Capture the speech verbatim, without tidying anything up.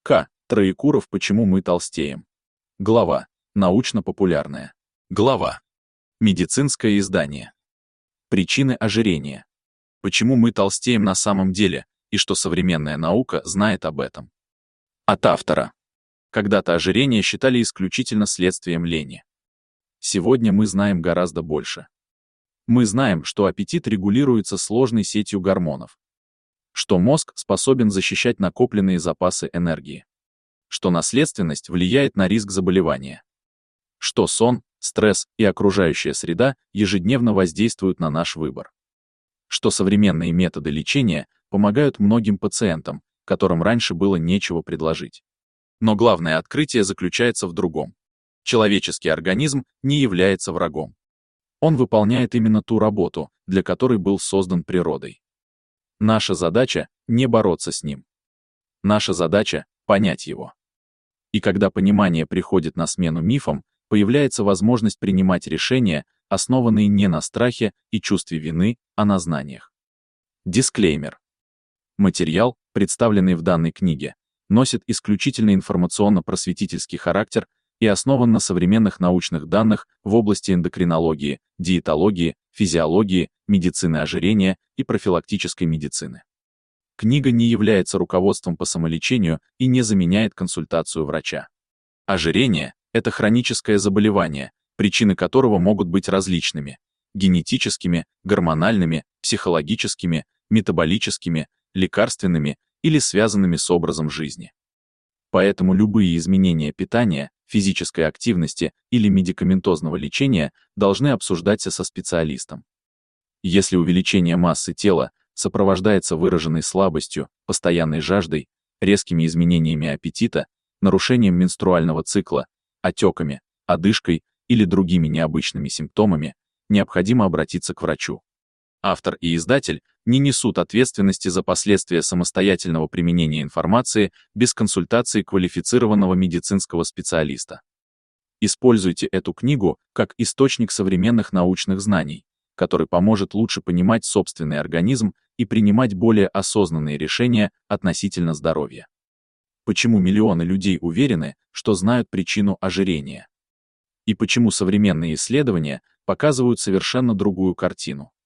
К. Троекуров «Почему мы толстеем». Глава. Научно-популярная. Глава. Медицинское издание. Причины ожирения. Почему мы толстеем на самом деле, и что современная наука знает об этом. От автора. Когда-то ожирение считали исключительно следствием лени. Сегодня мы знаем гораздо больше. Мы знаем, что аппетит регулируется сложной сетью гормонов, что мозг способен защищать накопленные запасы энергии, что наследственность влияет на риск заболевания, что сон, стресс и окружающая среда ежедневно воздействуют на наш выбор, что современные методы лечения помогают многим пациентам, которым раньше было нечего предложить. Но главное открытие заключается в другом. Человеческий организм не является врагом. Он выполняет именно ту работу, для которой был создан природой. Наша задача — не бороться с ним. Наша задача — понять его. И когда понимание приходит на смену мифам, появляется возможность принимать решения, основанные не на страхе и чувстве вины, а на знаниях. Дисклеймер. Материал, представленный в данной книге, носит исключительно информационно-просветительский характер и основан на современных научных данных в области эндокринологии, диетологии, физиологии, медицины ожирения и профилактической медицины. Книга не является руководством по самолечению и не заменяет консультацию врача. Ожирение — это хроническое заболевание, причины которого могут быть различными — генетическими, гормональными, психологическими, метаболическими, лекарственными или связанными с образом жизни. Поэтому любые изменения питания, физической активности или медикаментозного лечения должны обсуждаться со специалистом. Если увеличение массы тела сопровождается выраженной слабостью, постоянной жаждой, резкими изменениями аппетита, нарушением менструального цикла, отеками, одышкой или другими необычными симптомами, необходимо обратиться к врачу. Автор и издатель не несут ответственности за последствия самостоятельного применения информации без консультации квалифицированного медицинского специалиста. Используйте эту книгу как источник современных научных знаний, который поможет лучше понимать собственный организм и принимать более осознанные решения относительно здоровья. Почему миллионы людей уверены, что знают причину ожирения? И почему современные исследования показывают совершенно другую картину?